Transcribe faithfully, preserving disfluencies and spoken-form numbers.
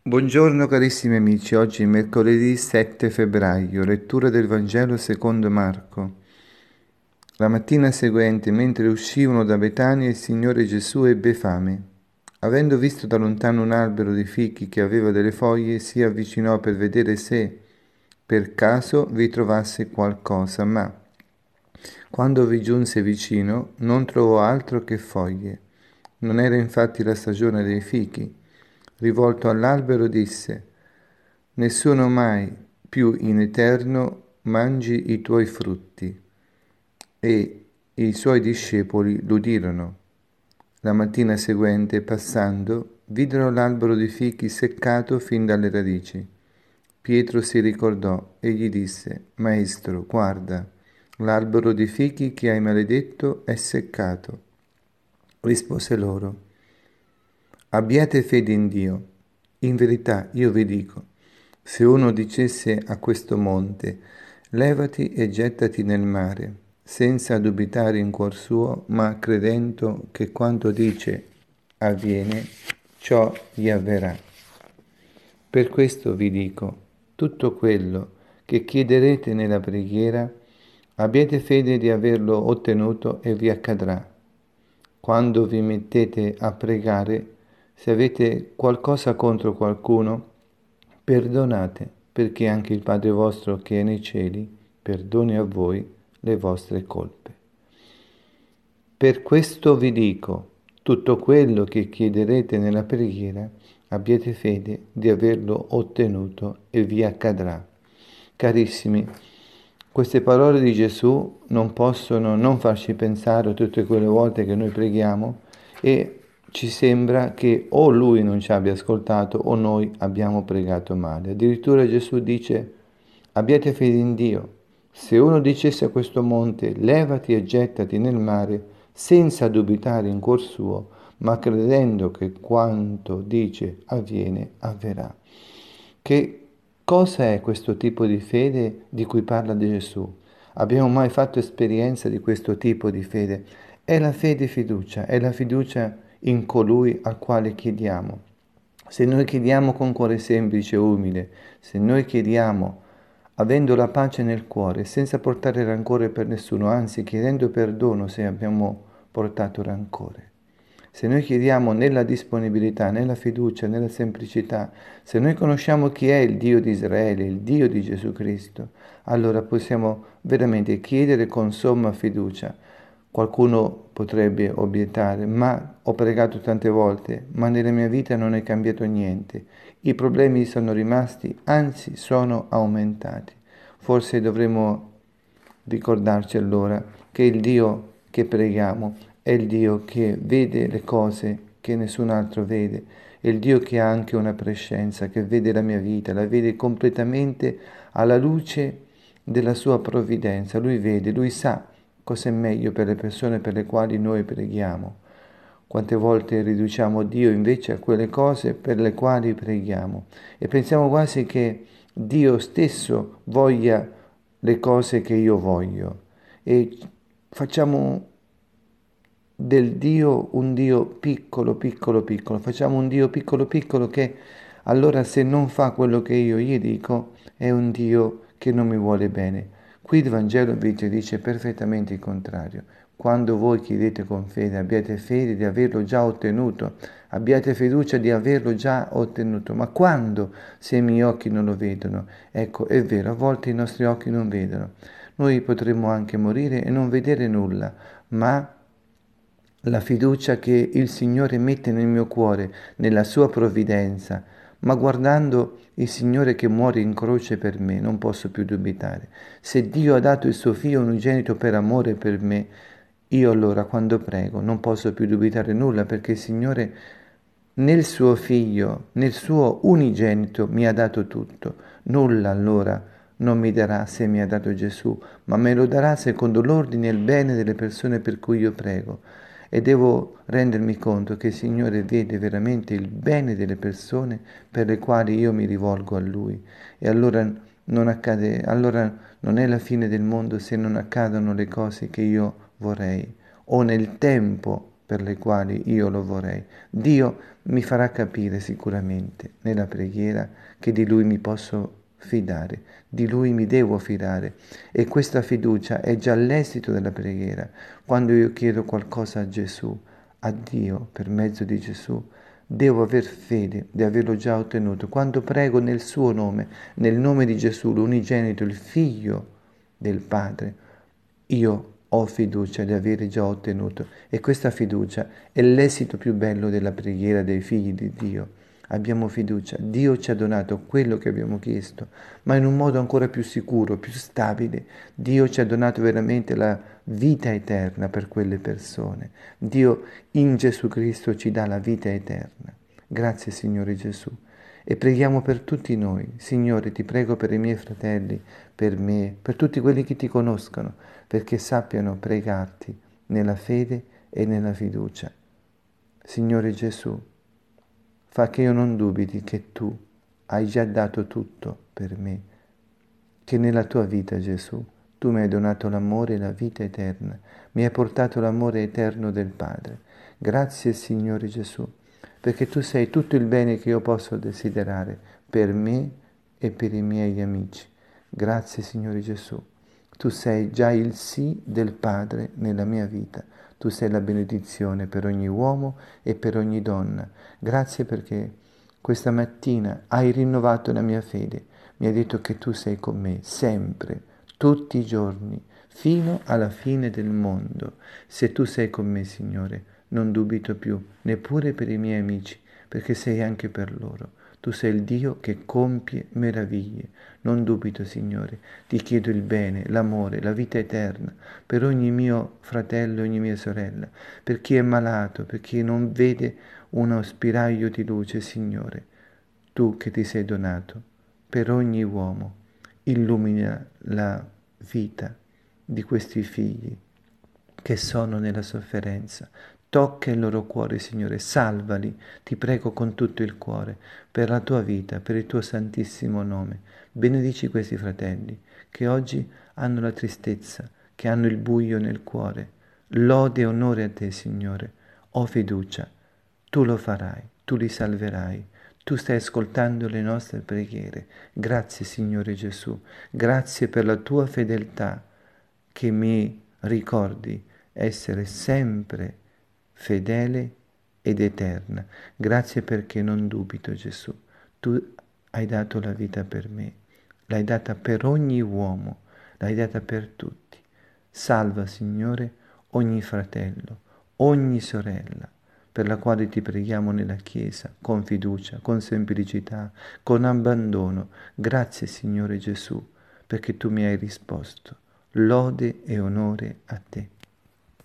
Buongiorno carissimi amici, oggi è mercoledì sette febbraio, lettura del Vangelo secondo Marco. La mattina seguente, mentre uscivano da Betania, il Signore Gesù ebbe fame. Avendo visto da lontano un albero di fichi che aveva delle foglie, si avvicinò per vedere se per caso vi trovasse qualcosa, ma quando vi giunse vicino non trovò altro che foglie. Non era infatti la stagione dei fichi. Rivolto all'albero disse: Nessuno mai più in eterno mangi i tuoi frutti. E i suoi discepoli l'udirono. La mattina seguente, passando, videro l'albero di fichi seccato fin dalle radici. Pietro si ricordò e gli disse: Maestro, guarda, l'albero di fichi che hai maledetto è seccato. Rispose loro: Abbiate fede in Dio. In verità io vi dico, se uno dicesse a questo monte, levati e gettati nel mare, senza dubitare in cuor suo, ma credendo che quanto dice avviene, ciò gli avverrà. Per questo vi dico, tutto quello che chiederete nella preghiera, abbiate fede di averlo ottenuto e vi accadrà. Quando vi mettete a pregare, se avete qualcosa contro qualcuno, perdonate, perché anche il Padre vostro che è nei cieli perdoni a voi le vostre colpe. Per questo vi dico, tutto quello che chiederete nella preghiera, abbiate fede di averlo ottenuto e vi accadrà. Carissimi, queste parole di Gesù non possono non farci pensare tutte quelle volte che noi preghiamo e ci sembra che o Lui non ci abbia ascoltato o noi abbiamo pregato male. Addirittura Gesù dice: abbiate fede in Dio. Se uno dicesse a questo monte, levati e gettati nel mare, senza dubitare in cuor suo, ma credendo che quanto dice avviene, avverrà. Che cosa è questo tipo di fede di cui parla Gesù? Abbiamo mai fatto esperienza di questo tipo di fede? È la fede fiducia, è la fiducia in colui al quale chiediamo. Se noi chiediamo con cuore semplice e umile, se noi chiediamo avendo la pace nel cuore, senza portare rancore per nessuno, anzi chiedendo perdono se abbiamo portato rancore. Se noi chiediamo nella disponibilità, nella fiducia, nella semplicità, se noi conosciamo chi è il Dio di Israele, il Dio di Gesù Cristo, allora possiamo veramente chiedere con somma fiducia. Qualcuno potrebbe obiettare, ma ho pregato tante volte, ma nella mia vita non è cambiato niente. I problemi sono rimasti, anzi sono aumentati. Forse dovremmo ricordarci allora che il Dio che preghiamo è il Dio che vede le cose che nessun altro vede, è il Dio che ha anche una prescienza, che vede la mia vita, la vede completamente alla luce della sua provvidenza. Lui vede, lui sa cosa è meglio per le persone per le quali noi preghiamo. Quante volte riduciamo Dio invece a quelle cose per le quali preghiamo e pensiamo quasi che Dio stesso voglia le cose che io voglio e facciamo del Dio un Dio piccolo, piccolo, piccolo. Facciamo un Dio piccolo, piccolo che allora se non fa quello che io gli dico è un Dio che non mi vuole bene. Qui il Vangelo invece dice perfettamente il contrario. Quando voi chiedete con fede, abbiate fede di averlo già ottenuto, abbiate fiducia di averlo già ottenuto. Ma quando se i miei occhi non lo vedono? Ecco, è vero, a volte i nostri occhi non vedono. Noi potremmo anche morire e non vedere nulla, ma la fiducia che il Signore mette nel mio cuore, nella sua provvidenza, ma guardando il Signore che muore in croce per me, non posso più dubitare. Se Dio ha dato il suo figlio unigenito per amore per me, io allora quando prego non posso più dubitare nulla perché il Signore nel suo figlio, nel suo unigenito mi ha dato tutto. Nulla allora non mi darà se mi ha dato Gesù, ma me lo darà secondo l'ordine e il bene delle persone per cui io prego. E devo rendermi conto che il Signore vede veramente il bene delle persone per le quali io mi rivolgo a Lui. E allora non accade, allora non è la fine del mondo se non accadono le cose che io vorrei, o nel tempo per le quali io lo vorrei. Dio mi farà capire sicuramente nella preghiera che di Lui mi posso fidare, di Lui mi devo fidare e questa fiducia è già l'esito della preghiera. Quando io chiedo qualcosa a Gesù, a Dio per mezzo di Gesù, devo aver fede di averlo già ottenuto. Quando prego nel suo nome, nel nome di Gesù, l'unigenito, il figlio del Padre, io ho fiducia di avere già ottenuto e questa fiducia è l'esito più bello della preghiera dei figli di Dio. Abbiamo fiducia, Dio ci ha donato quello che abbiamo chiesto, ma in un modo ancora più sicuro, più stabile. Dio ci ha donato veramente la vita eterna per quelle persone. Dio in Gesù Cristo ci dà la vita eterna. Grazie Signore Gesù. E preghiamo per tutti noi. Signore, ti prego per i miei fratelli, per me, per tutti quelli che ti conoscano, perché sappiano pregarti nella fede e nella fiducia. Signore Gesù, fa che io non dubiti che tu hai già dato tutto per me, che nella tua vita, Gesù, tu mi hai donato l'amore e la vita eterna, mi hai portato l'amore eterno del Padre. Grazie, Signore Gesù, perché tu sei tutto il bene che io posso desiderare per me e per i miei amici. Grazie, Signore Gesù. Tu sei già il sì del Padre nella mia vita. Tu sei la benedizione per ogni uomo e per ogni donna. Grazie perché questa mattina hai rinnovato la mia fede. Mi hai detto che tu sei con me sempre, tutti i giorni, fino alla fine del mondo. Se tu sei con me, Signore, non dubito più, neppure per i miei amici, perché sei anche per loro. Tu sei il Dio che compie meraviglie. Non dubito, Signore, ti chiedo il bene, l'amore, la vita eterna per ogni mio fratello e ogni mia sorella, per chi è malato, per chi non vede uno spiraglio di luce, Signore. Tu che ti sei donato per ogni uomo, illumina la vita di questi figli che sono nella sofferenza. Tocca il loro cuore, Signore, salvali, ti prego con tutto il cuore, per la tua vita, per il tuo santissimo nome. Benedici questi fratelli che oggi hanno la tristezza, che hanno il buio nel cuore. Lode e onore a te, Signore. Ho fiducia, tu lo farai, tu li salverai. Tu stai ascoltando le nostre preghiere. Grazie, Signore Gesù. Grazie per la tua fedeltà che mi ricordi essere sempre fedele ed eterna. Grazie perché non dubito, Gesù. Tu hai dato la vita per me, l'hai data per ogni uomo, l'hai data per tutti. Salva, Signore, ogni fratello, ogni sorella, per la quale ti preghiamo nella Chiesa, con fiducia, con semplicità, con abbandono. Grazie, Signore Gesù, perché tu mi hai risposto. Lode e onore a te.